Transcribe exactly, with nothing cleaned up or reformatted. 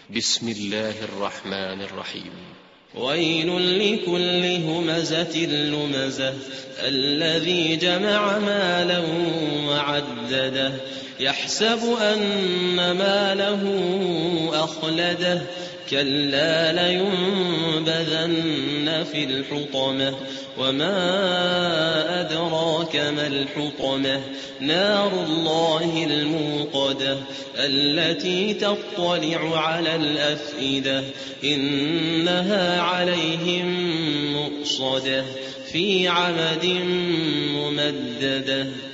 بسم الله الرحمن الرحيم. ويل لكل همزة لمزة الذي جمع مالا وعدده يحسب أن ماله أخلده كلا لينبذن في الحطمة وما أدراك ما الحطمة نار الله الموقدة التي تطلع على الأفئدة إنها عليهم مؤصدة في عمد ممددة.